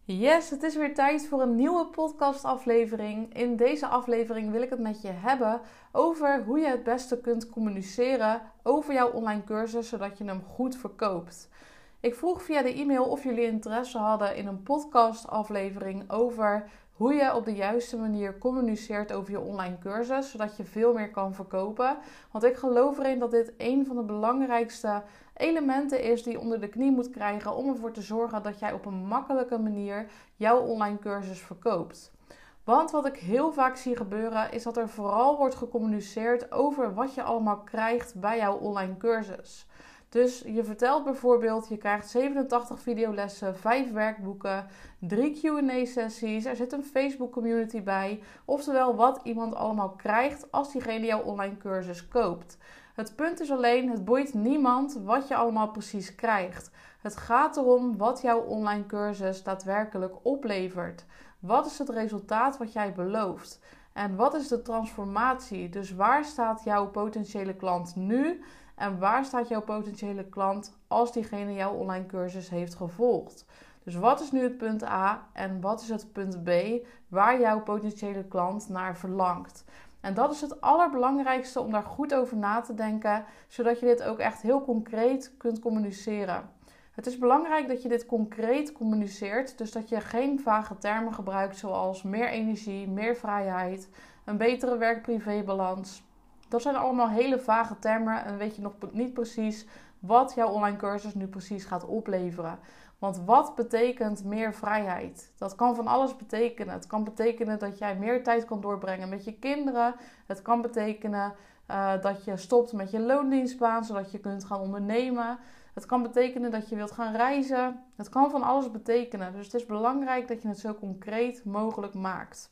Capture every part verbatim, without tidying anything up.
Yes, het is weer tijd voor een nieuwe podcastaflevering. In deze aflevering wil ik het met je hebben over hoe je het beste kunt communiceren over jouw online cursus, zodat je hem goed verkoopt. Ik vroeg via de e-mail of jullie interesse hadden in een podcastaflevering over hoe je op de juiste manier communiceert over je online cursus, zodat je veel meer kan verkopen. Want ik geloof erin dat dit een van de belangrijkste elementen is die je onder de knie moet krijgen om ervoor te zorgen dat jij op een makkelijke manier jouw online cursus verkoopt. Want wat ik heel vaak zie gebeuren is dat er vooral wordt gecommuniceerd over wat je allemaal krijgt bij jouw online cursus. Dus je vertelt bijvoorbeeld, je krijgt zevenentachtig videolessen, vijf werkboeken, drie Q en A sessies, er zit een Facebook community bij. Oftewel wat iemand allemaal krijgt als diegene jouw online cursus koopt. Het punt is alleen, het boeit niemand wat je allemaal precies krijgt. Het gaat erom wat jouw online cursus daadwerkelijk oplevert. Wat is het resultaat wat jij belooft? En wat is de transformatie? Dus waar staat jouw potentiële klant nu? En waar staat jouw potentiële klant als diegene jouw online cursus heeft gevolgd? Dus wat is nu het punt A en wat is het punt B waar jouw potentiële klant naar verlangt? En dat is het allerbelangrijkste om daar goed over na te denken, zodat je dit ook echt heel concreet kunt communiceren. Het is belangrijk dat je dit concreet communiceert, dus dat je geen vage termen gebruikt zoals meer energie, meer vrijheid, een betere werk-privé-balans. Dat zijn allemaal hele vage termen en weet je nog niet precies wat jouw online cursus nu precies gaat opleveren. Want wat betekent meer vrijheid? Dat kan van alles betekenen. Het kan betekenen dat jij meer tijd kan doorbrengen met je kinderen. Het kan betekenen uh, dat je stopt met je loondienstbaan, zodat je kunt gaan ondernemen. Het kan betekenen dat je wilt gaan reizen. Het kan van alles betekenen. Dus het is belangrijk dat je het zo concreet mogelijk maakt.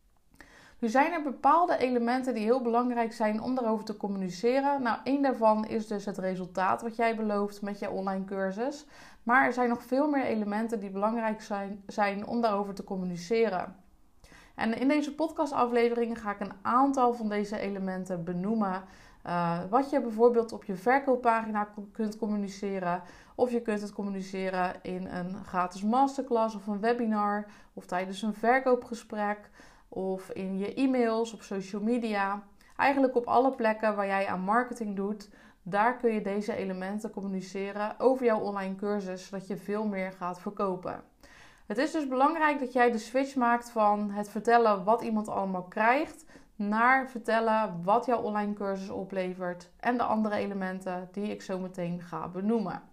Nu zijn er bepaalde elementen die heel belangrijk zijn om daarover te communiceren. Nou, één daarvan is dus het resultaat wat jij belooft met je online cursus. Maar er zijn nog veel meer elementen die belangrijk zijn, zijn om daarover te communiceren. En in deze podcastafleveringen ga ik een aantal van deze elementen benoemen. Uh, wat je bijvoorbeeld op je verkooppagina kunt communiceren. Of je kunt het communiceren in een gratis masterclass of een webinar. Of tijdens een verkoopgesprek. Of in je e-mails, op social media. Eigenlijk op alle plekken waar jij aan marketing doet. Daar kun je deze elementen communiceren over jouw online cursus, zodat je veel meer gaat verkopen. Het is dus belangrijk dat jij de switch maakt van het vertellen wat iemand allemaal krijgt, naar vertellen wat jouw online cursus oplevert en de andere elementen die ik zo meteen ga benoemen.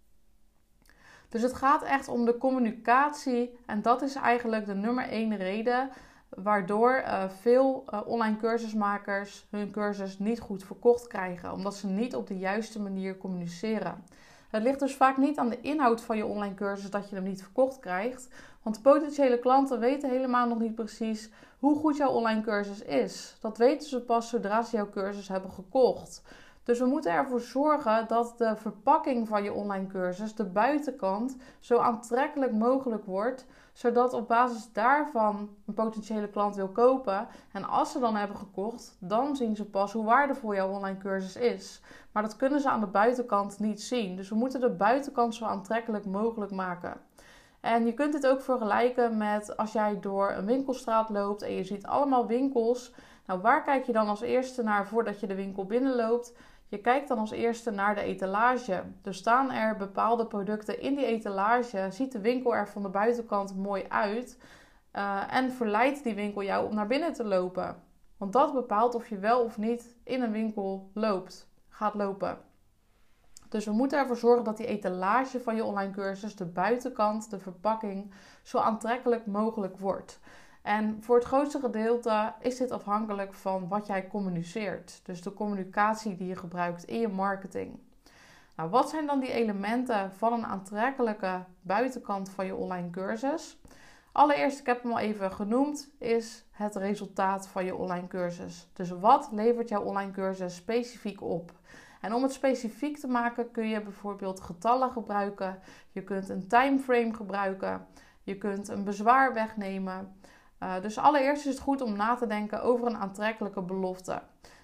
Dus het gaat echt om de communicatie en dat is eigenlijk de nummer één reden waardoor uh, veel uh, online cursusmakers hun cursus niet goed verkocht krijgen. Omdat ze niet op de juiste manier communiceren. Het ligt dus vaak niet aan de inhoud van je online cursus dat je hem niet verkocht krijgt. Want potentiële klanten weten helemaal nog niet precies hoe goed jouw online cursus is. Dat weten ze pas zodra ze jouw cursus hebben gekocht. Dus we moeten ervoor zorgen dat de verpakking van je online cursus, de buitenkant, zo aantrekkelijk mogelijk wordt. Zodat op basis daarvan een potentiële klant wil kopen. En als ze dan hebben gekocht, dan zien ze pas hoe waardevol jouw online cursus is. Maar dat kunnen ze aan de buitenkant niet zien. Dus we moeten de buitenkant zo aantrekkelijk mogelijk maken. En je kunt dit ook vergelijken met als jij door een winkelstraat loopt en je ziet allemaal winkels. Nou, waar kijk je dan als eerste naar voordat je de winkel binnenloopt? Je kijkt dan als eerste naar de etalage. Er staan er bepaalde producten in die etalage. Ziet de winkel er van de buitenkant mooi uit. Uh, en verleidt die winkel jou om naar binnen te lopen. Want dat bepaalt of je wel of niet in een winkel loopt, gaat lopen. Dus we moeten ervoor zorgen dat die etalage van je online cursus, de buitenkant, de verpakking, zo aantrekkelijk mogelijk wordt. En voor het grootste gedeelte is dit afhankelijk van wat jij communiceert. Dus de communicatie die je gebruikt in je marketing. Nou, wat zijn dan die elementen van een aantrekkelijke buitenkant van je online cursus? Allereerst, ik heb hem al even genoemd, is het resultaat van je online cursus. Dus wat levert jouw online cursus specifiek op? En om het specifiek te maken kun je bijvoorbeeld getallen gebruiken. Je kunt een timeframe gebruiken. Je kunt een bezwaar wegnemen. Uh, dus allereerst is het goed om na te denken over een aantrekkelijke belofte.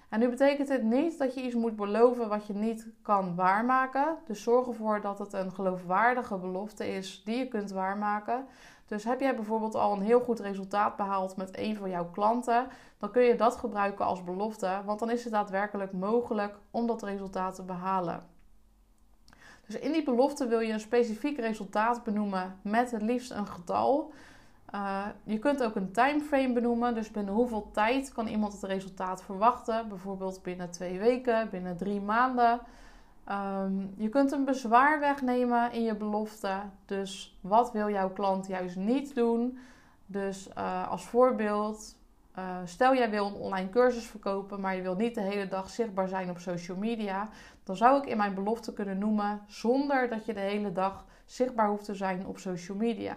En nu betekent dit niet dat je iets moet beloven wat je niet kan waarmaken. Dus zorg ervoor dat het een geloofwaardige belofte is die je kunt waarmaken. Dus heb jij bijvoorbeeld al een heel goed resultaat behaald met een van jouw klanten, dan kun je dat gebruiken als belofte, want dan is het daadwerkelijk mogelijk om dat resultaat te behalen. Dus in die belofte wil je een specifiek resultaat benoemen met het liefst een getal. Uh, je kunt ook een timeframe benoemen, dus binnen hoeveel tijd kan iemand het resultaat verwachten. Bijvoorbeeld binnen twee weken, binnen drie maanden. Um, je kunt een bezwaar wegnemen in je belofte. Dus wat wil jouw klant juist niet doen? Dus uh, als voorbeeld, uh, stel jij wil een online cursus verkopen, maar je wil niet de hele dag zichtbaar zijn op social media. Dan zou ik in mijn belofte kunnen noemen, zonder dat je de hele dag zichtbaar hoeft te zijn op social media.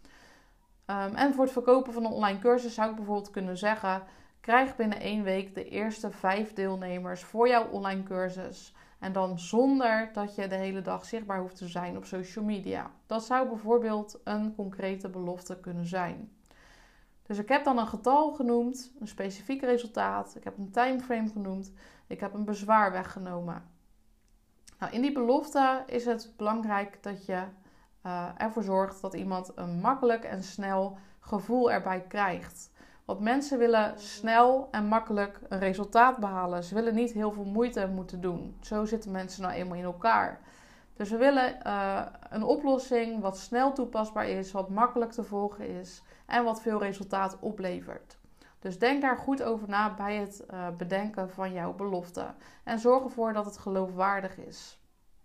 Um, en voor het verkopen van een online cursus zou ik bijvoorbeeld kunnen zeggen, krijg binnen één week de eerste vijf deelnemers voor jouw online cursus. En dan zonder dat je de hele dag zichtbaar hoeft te zijn op social media. Dat zou bijvoorbeeld een concrete belofte kunnen zijn. Dus ik heb dan een getal genoemd, een specifiek resultaat. Ik heb een timeframe genoemd. Ik heb een bezwaar weggenomen. Nou, in die belofte is het belangrijk dat je uh, ervoor zorgt dat iemand een makkelijk en snel gevoel erbij krijgt. Want mensen willen snel en makkelijk een resultaat behalen. Ze willen niet heel veel moeite moeten doen. Zo zitten mensen nou eenmaal in elkaar. Dus we willen uh, een oplossing wat snel toepasbaar is, wat makkelijk te volgen is en wat veel resultaat oplevert. Dus denk daar goed over na bij het uh, bedenken van jouw belofte. En zorg ervoor dat het geloofwaardig is.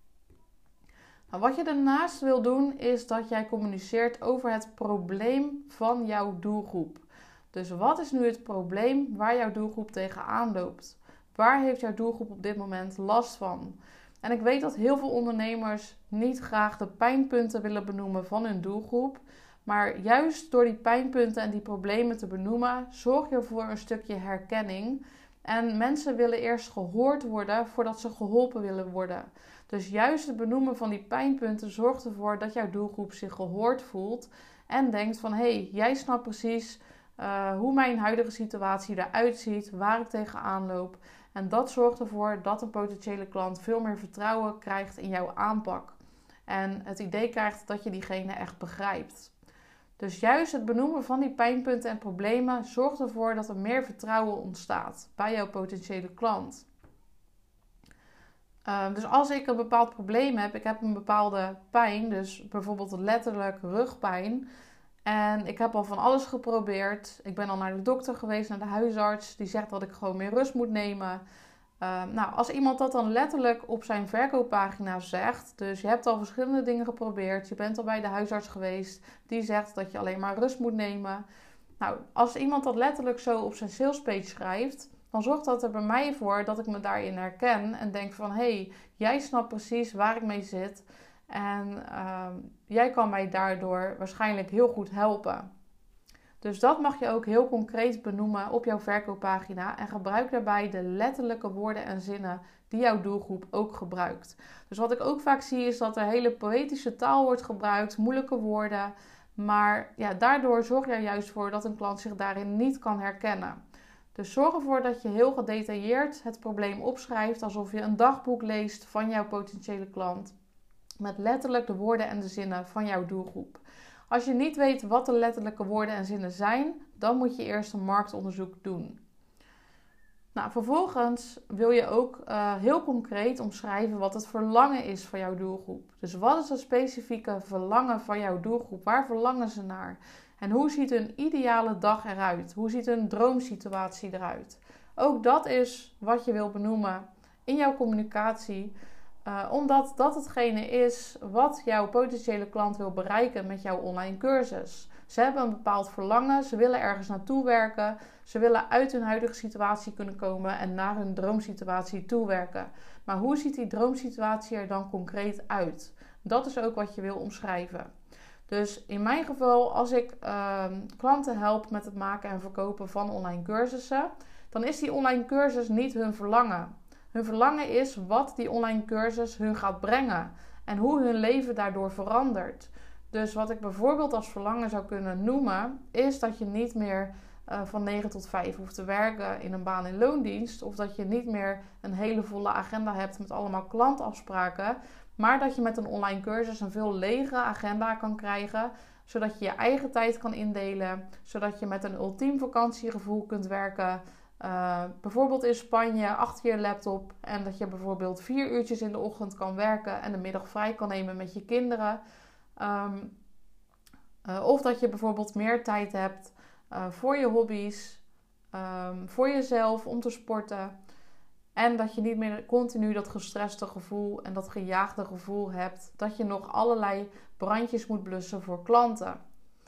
Nou, wat je daarnaast wil doen is dat jij communiceert over het probleem van jouw doelgroep. Dus wat is nu het probleem waar jouw doelgroep tegenaan loopt? Waar heeft jouw doelgroep op dit moment last van? En ik weet dat heel veel ondernemers niet graag de pijnpunten willen benoemen van hun doelgroep. Maar juist door die pijnpunten en die problemen te benoemen, zorg je voor een stukje herkenning. En mensen willen eerst gehoord worden voordat ze geholpen willen worden. Dus juist het benoemen van die pijnpunten zorgt ervoor dat jouw doelgroep zich gehoord voelt. En denkt van, hé, hey, jij snapt precies uh, hoe mijn huidige situatie eruit ziet, waar ik tegenaan loop. En dat zorgt ervoor dat een potentiële klant veel meer vertrouwen krijgt in jouw aanpak. En het idee krijgt dat je diegene echt begrijpt. Dus juist het benoemen van die pijnpunten en problemen zorgt ervoor dat er meer vertrouwen ontstaat bij jouw potentiële klant. Uh, dus als ik een bepaald probleem heb, ik heb een bepaalde pijn, dus bijvoorbeeld letterlijk rugpijn. En ik heb al van alles geprobeerd. Ik ben al naar de dokter geweest, naar de huisarts. Die zegt dat ik gewoon meer rust moet nemen. Uh, nou, als iemand dat dan letterlijk op zijn verkooppagina zegt, dus je hebt al verschillende dingen geprobeerd, je bent al bij de huisarts geweest, die zegt dat je alleen maar rust moet nemen. Nou, als iemand dat letterlijk zo op zijn salespage schrijft, dan zorgt dat er bij mij voor dat ik me daarin herken en denk van, hé, hey, jij snapt precies waar ik mee zit en uh, jij kan mij daardoor waarschijnlijk heel goed helpen. Dus dat mag je ook heel concreet benoemen op jouw verkooppagina en gebruik daarbij de letterlijke woorden en zinnen die jouw doelgroep ook gebruikt. Dus wat ik ook vaak zie is dat er hele poëtische taal wordt gebruikt, moeilijke woorden, maar ja, daardoor zorg je er juist voor dat een klant zich daarin niet kan herkennen. Dus zorg ervoor dat je heel gedetailleerd het probleem opschrijft, alsof je een dagboek leest van jouw potentiële klant, met letterlijk de woorden en de zinnen van jouw doelgroep. Als je niet weet wat de letterlijke woorden en zinnen zijn, dan moet je eerst een marktonderzoek doen. Nou, vervolgens wil je ook uh, heel concreet omschrijven wat het verlangen is van jouw doelgroep. Dus wat is het specifieke verlangen van jouw doelgroep? Waar verlangen ze naar? En hoe ziet hun ideale dag eruit? Hoe ziet hun droomsituatie eruit? Ook dat is wat je wil benoemen in jouw communicatie. Uh, omdat dat hetgene is wat jouw potentiële klant wil bereiken met jouw online cursus. Ze hebben een bepaald verlangen, ze willen ergens naartoe werken. Ze willen uit hun huidige situatie kunnen komen en naar hun droomsituatie toe werken. Maar hoe ziet die droomsituatie er dan concreet uit? Dat is ook wat je wil omschrijven. Dus in mijn geval, als ik uh, klanten help met het maken en verkopen van online cursussen, dan is die online cursus niet hun verlangen. Hun verlangen is wat die online cursus hun gaat brengen en hoe hun leven daardoor verandert. Dus wat ik bijvoorbeeld als verlangen zou kunnen noemen, is dat je niet meer uh, van negen tot vijf hoeft te werken in een baan in loondienst. Of dat je niet meer een hele volle agenda hebt met allemaal klantafspraken. Maar dat je met een online cursus een veel legere agenda kan krijgen. Zodat je je eigen tijd kan indelen. Zodat je met een ultiem vakantiegevoel kunt werken. Uh, bijvoorbeeld in Spanje achter je laptop. En dat je bijvoorbeeld vier uurtjes in de ochtend kan werken. En de middag vrij kan nemen met je kinderen. Um, uh, of dat je bijvoorbeeld meer tijd hebt uh, voor je hobby's. Um, voor jezelf om te sporten. En dat je niet meer continu dat gestreste gevoel en dat gejaagde gevoel hebt. Dat je nog allerlei brandjes moet blussen voor klanten.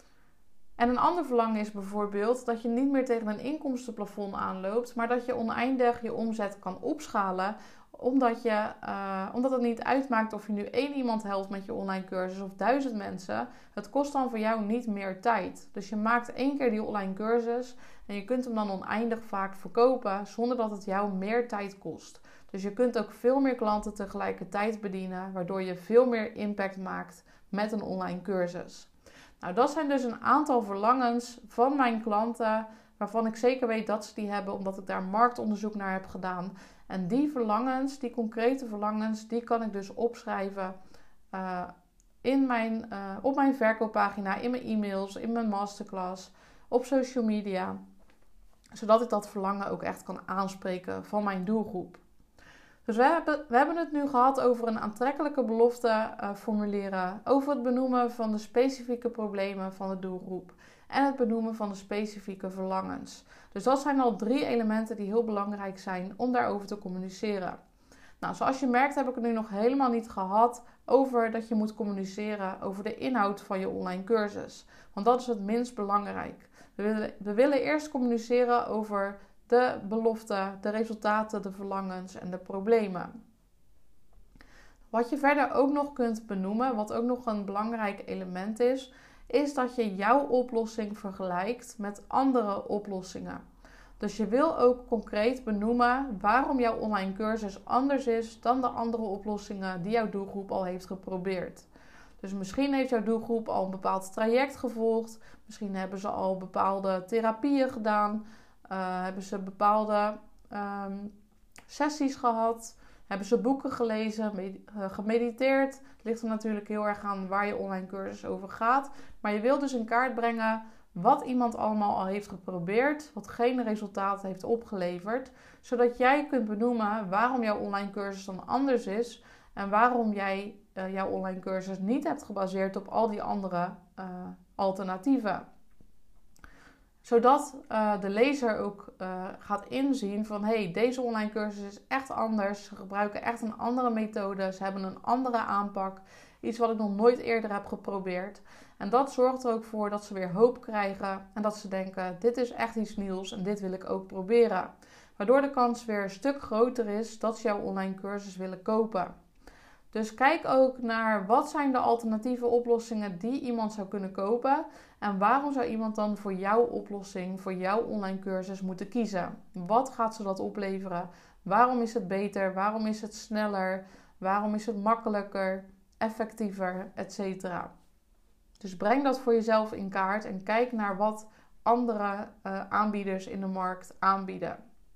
En een ander verlangen is bijvoorbeeld dat je niet meer tegen een inkomstenplafond aanloopt. Maar dat je oneindig je omzet kan opschalen. Omdat, je, uh, omdat het niet uitmaakt of je nu één iemand helpt met je online cursus of duizend mensen. Het kost dan voor jou niet meer tijd. Dus je maakt één keer die online cursus. En je kunt hem dan oneindig vaak verkopen zonder dat het jou meer tijd kost. Dus je kunt ook veel meer klanten tegelijkertijd bedienen. Waardoor je veel meer impact maakt met een online cursus. Nou, dat zijn dus een aantal verlangens van mijn klanten. Waarvan ik zeker weet dat ze die hebben. Omdat ik daar marktonderzoek naar heb gedaan. En die verlangens, die concrete verlangens, die kan ik dus opschrijven uh, in mijn, uh, op mijn verkooppagina, in mijn e-mails, in mijn masterclass, op social media. Zodat ik dat verlangen ook echt kan aanspreken van mijn doelgroep. Dus we hebben, we hebben het nu gehad over een aantrekkelijke belofte uh, formuleren. Over het benoemen van de specifieke problemen van de doelgroep. En het benoemen van de specifieke verlangens. Dus dat zijn al drie elementen die heel belangrijk zijn om daarover te communiceren. Nou, zoals je merkt heb ik het nu nog helemaal niet gehad over dat je moet communiceren over de inhoud van je online cursus. Want dat is het minst belangrijk. We willen, we willen eerst communiceren over de belofte, de resultaten, de verlangens en de problemen. Wat je verder ook nog kunt benoemen, wat ook nog een belangrijk element is, is dat je jouw oplossing vergelijkt met andere oplossingen. Dus je wil ook concreet benoemen waarom jouw online cursus anders is dan de andere oplossingen die jouw doelgroep al heeft geprobeerd. Dus misschien heeft jouw doelgroep al een bepaald traject gevolgd. Misschien hebben ze al bepaalde therapieën gedaan. Uh, hebben ze bepaalde um, sessies gehad. Hebben ze boeken gelezen, med- uh, gemediteerd. Het ligt er natuurlijk heel erg aan waar je online cursus over gaat. Maar je wilt dus in kaart brengen wat iemand allemaal al heeft geprobeerd. Wat geen resultaat heeft opgeleverd. Zodat jij kunt benoemen waarom jouw online cursus dan anders is. En waarom jij uh, jouw online cursus niet hebt gebaseerd op al die andere uh, alternatieven. Zodat uh, de lezer ook uh, gaat inzien van hey, deze online cursus is echt anders. Ze gebruiken echt een andere methode. Ze hebben een andere aanpak. Iets wat ik nog nooit eerder heb geprobeerd. En dat zorgt er ook voor dat ze weer hoop krijgen. En dat ze denken, dit is echt iets nieuws en dit wil ik ook proberen. Waardoor de kans weer een stuk groter is dat ze jouw online cursus willen kopen. Dus kijk ook naar wat zijn de alternatieve oplossingen die iemand zou kunnen kopen. En waarom zou iemand dan voor jouw oplossing, voor jouw online cursus moeten kiezen? Wat gaat ze dat opleveren? Waarom is het beter? Waarom is het sneller? Waarom is het makkelijker, effectiever, et cetera. Dus breng dat voor jezelf in kaart en kijk naar wat andere uh, aanbieders in de markt aanbieden.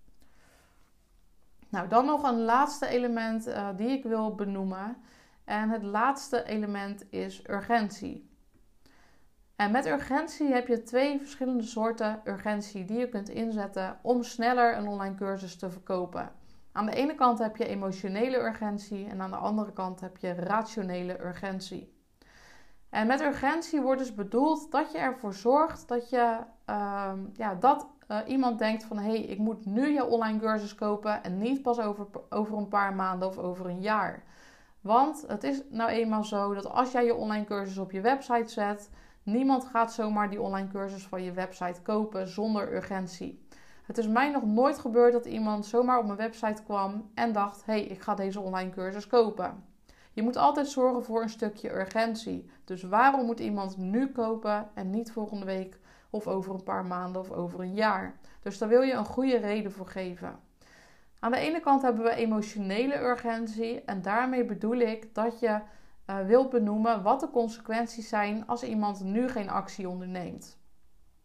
Nou, dan nog een laatste element uh, die ik wil benoemen. En het laatste element is urgentie. En met urgentie heb je twee verschillende soorten urgentie die je kunt inzetten om sneller een online cursus te verkopen. Aan de ene kant heb je emotionele urgentie en aan de andere kant heb je rationele urgentie. En met urgentie wordt dus bedoeld dat je ervoor zorgt dat je uh, ja, dat uh, iemand denkt van hé, hey, ik moet nu je online cursus kopen en niet pas over, over een paar maanden of over een jaar. Want het is nou eenmaal zo dat als jij je online cursus op je website zet, niemand gaat zomaar die online cursus van je website kopen zonder urgentie. Het is mij nog nooit gebeurd dat iemand zomaar op mijn website kwam en dacht, hé, hey, ik ga deze online cursus kopen. Je moet altijd zorgen voor een stukje urgentie. Dus waarom moet iemand nu kopen en niet volgende week of over een paar maanden of over een jaar? Dus daar wil je een goede reden voor geven. Aan de ene kant hebben we emotionele urgentie en daarmee bedoel ik dat je uh, wilt benoemen wat de consequenties zijn als iemand nu geen actie onderneemt.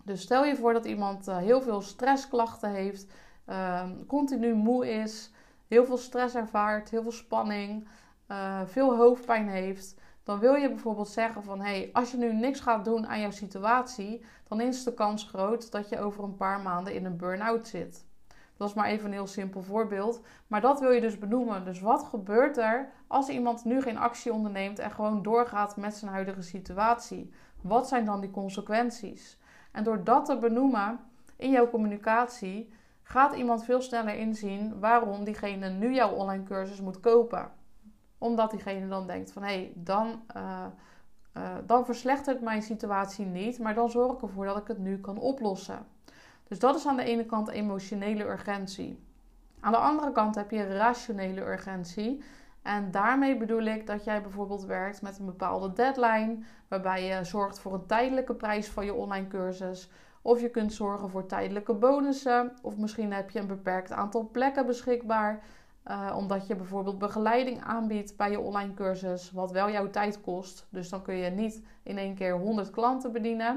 Dus stel je voor dat iemand uh, heel veel stressklachten heeft, uh, continu moe is, heel veel stress ervaart, heel veel spanning, uh, veel hoofdpijn heeft. Dan wil je bijvoorbeeld zeggen van, hé, hey, als je nu niks gaat doen aan jouw situatie, dan is de kans groot dat je over een paar maanden in een burn-out zit. Dat is maar even een heel simpel voorbeeld. Maar dat wil je dus benoemen. Dus wat gebeurt er als iemand nu geen actie onderneemt en gewoon doorgaat met zijn huidige situatie? Wat zijn dan die consequenties? En door dat te benoemen in jouw communicatie, gaat iemand veel sneller inzien waarom diegene nu jouw online cursus moet kopen. Omdat diegene dan denkt van, hé, hey, dan, uh, uh, dan verslechtert mijn situatie niet, maar dan zorg ik ervoor dat ik het nu kan oplossen. Dus dat is aan de ene kant emotionele urgentie. Aan de andere kant heb je rationele urgentie. En daarmee bedoel ik dat jij bijvoorbeeld werkt met een bepaalde deadline, waarbij je zorgt voor een tijdelijke prijs van je online cursus. Of je kunt zorgen voor tijdelijke bonussen. Of misschien heb je een beperkt aantal plekken beschikbaar. Uh, omdat je bijvoorbeeld begeleiding aanbiedt bij je online cursus, wat wel jouw tijd kost. Dus dan kun je niet in één keer honderd klanten bedienen.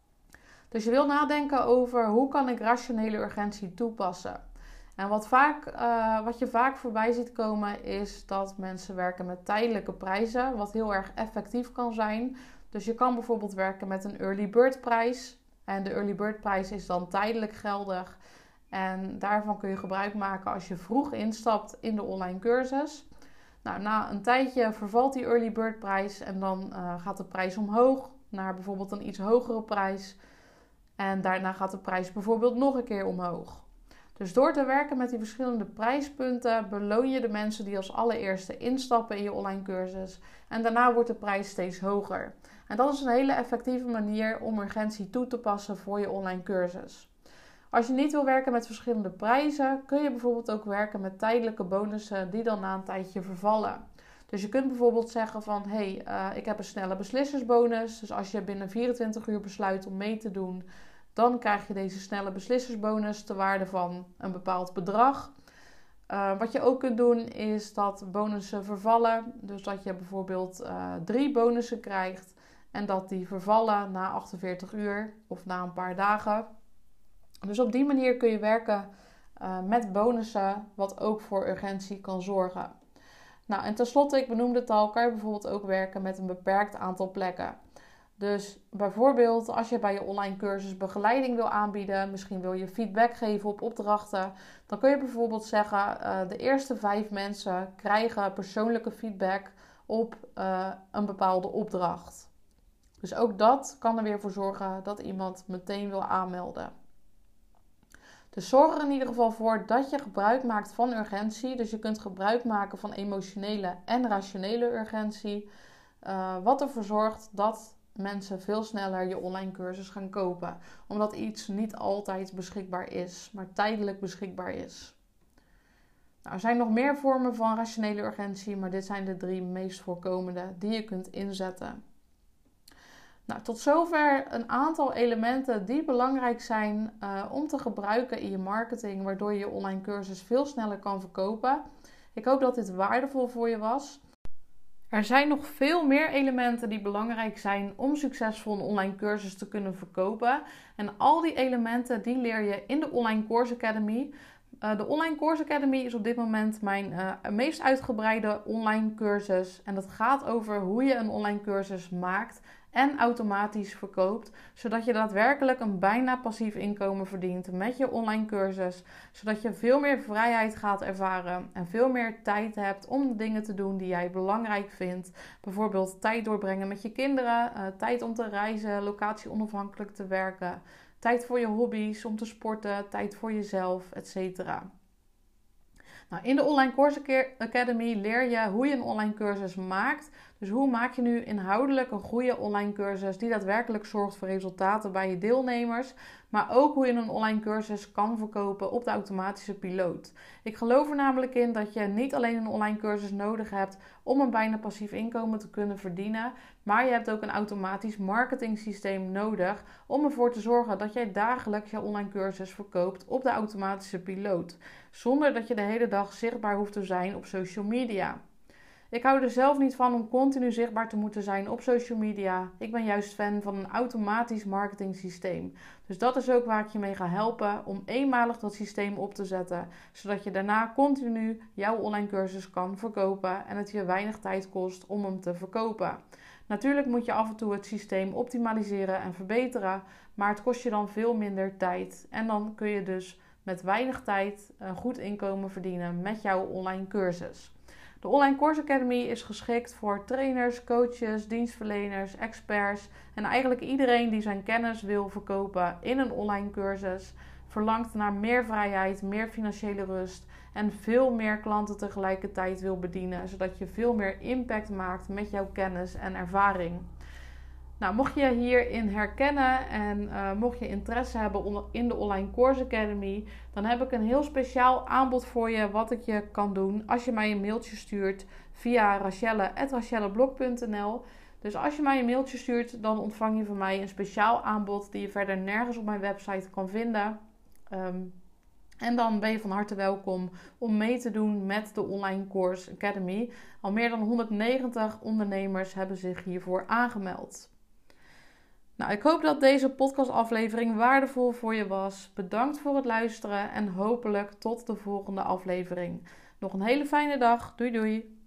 Dus je wil nadenken over hoe kan ik rationele urgentie toepassen. En wat, vaak, uh, wat je vaak voorbij ziet komen is dat mensen werken met tijdelijke prijzen, wat heel erg effectief kan zijn. Dus je kan bijvoorbeeld werken met een early bird prijs. En de early bird prijs is dan tijdelijk geldig. En daarvan kun je gebruik maken als je vroeg instapt in de online cursus. Nou, na een tijdje vervalt die early bird prijs en dan uh, gaat de prijs omhoog naar bijvoorbeeld een iets hogere prijs. En daarna gaat de prijs bijvoorbeeld nog een keer omhoog. Dus door te werken met die verschillende prijspunten beloon je de mensen die als allereerste instappen in je online cursus. En daarna wordt de prijs steeds hoger. En dat is een hele effectieve manier om urgentie toe te passen voor je online cursus. Als je niet wil werken met verschillende prijzen, kun je bijvoorbeeld ook werken met tijdelijke bonussen die dan na een tijdje vervallen. Dus je kunt bijvoorbeeld zeggen van, hé, hey, uh, ik heb een snelle beslissersbonus. Dus als je binnen vierentwintig uur besluit om mee te doen, dan krijg je deze snelle beslissersbonus ter waarde van een bepaald bedrag. Uh, wat je ook kunt doen is dat bonussen vervallen. Dus dat je bijvoorbeeld uh, drie bonussen krijgt en dat die vervallen na achtenveertig uur of na een paar dagen. Dus op die manier kun je werken uh, met bonussen, wat ook voor urgentie kan zorgen. Nou, en tenslotte, ik benoemde het al, kan je bijvoorbeeld ook werken met een beperkt aantal plekken. Dus bijvoorbeeld als je bij je online cursus begeleiding wil aanbieden, misschien wil je feedback geven op opdrachten, dan kun je bijvoorbeeld zeggen, uh, de eerste vijf mensen krijgen persoonlijke feedback op uh, een bepaalde opdracht. Dus ook dat kan er weer voor zorgen dat iemand meteen wil aanmelden. Dus zorg er in ieder geval voor dat je gebruik maakt van urgentie. Dus je kunt gebruik maken van emotionele en rationele urgentie. Uh, wat ervoor zorgt dat mensen veel sneller je online cursus gaan kopen. Omdat iets niet altijd beschikbaar is, maar tijdelijk beschikbaar is. Nou, er zijn nog meer vormen van rationele urgentie, maar dit zijn de drie meest voorkomende die je kunt inzetten. Nou, tot zover een aantal elementen die belangrijk zijn uh, om te gebruiken in je marketing, waardoor je je online cursus veel sneller kan verkopen. Ik hoop dat dit waardevol voor je was. Er zijn nog veel meer elementen die belangrijk zijn om succesvol een online cursus te kunnen verkopen. En al die elementen die leer je in de Online Course Academy. Uh, de Online Course Academy is op dit moment mijn uh, meest uitgebreide online cursus. En dat gaat over hoe je een online cursus maakt en automatisch verkoopt, zodat je daadwerkelijk een bijna passief inkomen verdient met je online cursus, zodat je veel meer vrijheid gaat ervaren en veel meer tijd hebt om de dingen te doen die jij belangrijk vindt. Bijvoorbeeld tijd doorbrengen met je kinderen, uh, tijd om te reizen, locatie onafhankelijk te werken, tijd voor je hobby's, om te sporten, tijd voor jezelf, et cetera. Nou, in de Online Course Academy leer je hoe je een online cursus maakt. Dus hoe maak je nu inhoudelijk een goede online cursus die daadwerkelijk zorgt voor resultaten bij je deelnemers. Maar ook hoe je een online cursus kan verkopen op de automatische piloot. Ik geloof er namelijk in dat je niet alleen een online cursus nodig hebt om een bijna passief inkomen te kunnen verdienen. Maar je hebt ook een automatisch marketing systeem nodig om ervoor te zorgen dat jij dagelijks je online cursus verkoopt op de automatische piloot. Zonder dat je de hele dag zichtbaar hoeft te zijn op social media. Ik hou er zelf niet van om continu zichtbaar te moeten zijn op social media. Ik ben juist fan van een automatisch marketing systeem. Dus dat is ook waar ik je mee ga helpen om eenmalig dat systeem op te zetten. Zodat je daarna continu jouw online cursus kan verkopen en het je weinig tijd kost om hem te verkopen. Natuurlijk moet je af en toe het systeem optimaliseren en verbeteren, maar het kost je dan veel minder tijd. En dan kun je dus met weinig tijd een goed inkomen verdienen met jouw online cursus. De Online Course Academy is geschikt voor trainers, coaches, dienstverleners, experts en eigenlijk iedereen die zijn kennis wil verkopen in een online cursus, verlangt naar meer vrijheid, meer financiële rust en veel meer klanten tegelijkertijd wil bedienen, zodat je veel meer impact maakt met jouw kennis en ervaring. Nou, mocht je hierin herkennen en uh, mocht je interesse hebben in de Online Course Academy, dan heb ik een heel speciaal aanbod voor je wat ik je kan doen als je mij een mailtje stuurt via rachelle at rachelleblog punt n l. Dus als je mij een mailtje stuurt, dan ontvang je van mij een speciaal aanbod die je verder nergens op mijn website kan vinden. Um, En dan ben je van harte welkom om mee te doen met de Online Course Academy. Al meer dan honderdnegentig ondernemers hebben zich hiervoor aangemeld. Nou, ik hoop dat deze podcastaflevering waardevol voor je was. Bedankt voor het luisteren en hopelijk tot de volgende aflevering. Nog een hele fijne dag. Doei doei!